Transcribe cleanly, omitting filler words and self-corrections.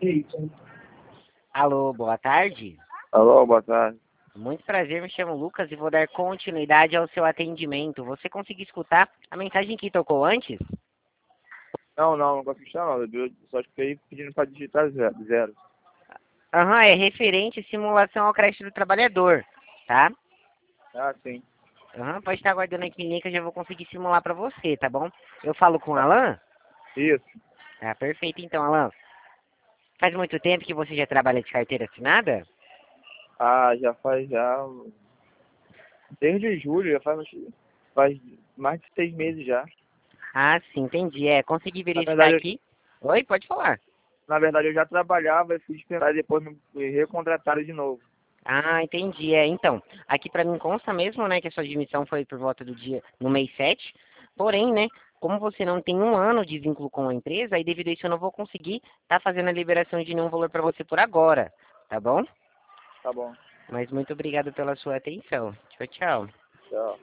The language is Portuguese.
Alô, boa tarde. Alô, boa tarde. Muito prazer, me chamo Lucas e vou dar continuidade ao seu atendimento. Você conseguiu escutar a mensagem que tocou antes? Não consegui achar não. Eu só fiquei pedindo para digitar zero. Aham, é referente à simulação ao crédito do trabalhador, tá? Ah, sim. Aham, pode estar aguardando aqui em linha que eu já vou conseguir simular para você, tá bom? Eu falo com o Alan? Isso. Tá, perfeito então, Alan. Faz muito tempo que você já trabalha de carteira assinada? Ah, já. Desde julho, faz mais de 6 meses já. Ah, sim, entendi. Consegui Na verificar verdade, aqui. Oi, pode falar. eu já trabalhava, fui dispensado e depois me recontrataram de novo. Ah, entendi. Então, aqui para mim consta mesmo, né, que a sua admissão foi por volta do dia, no mês 7. Porém, né, como você não tem um ano de vínculo com a empresa, aí devido a isso eu não vou conseguir estar fazendo a liberação de nenhum valor para você por agora, tá bom? Tá bom. Mas muito obrigado pela sua atenção. Tchau, tchau. Tchau.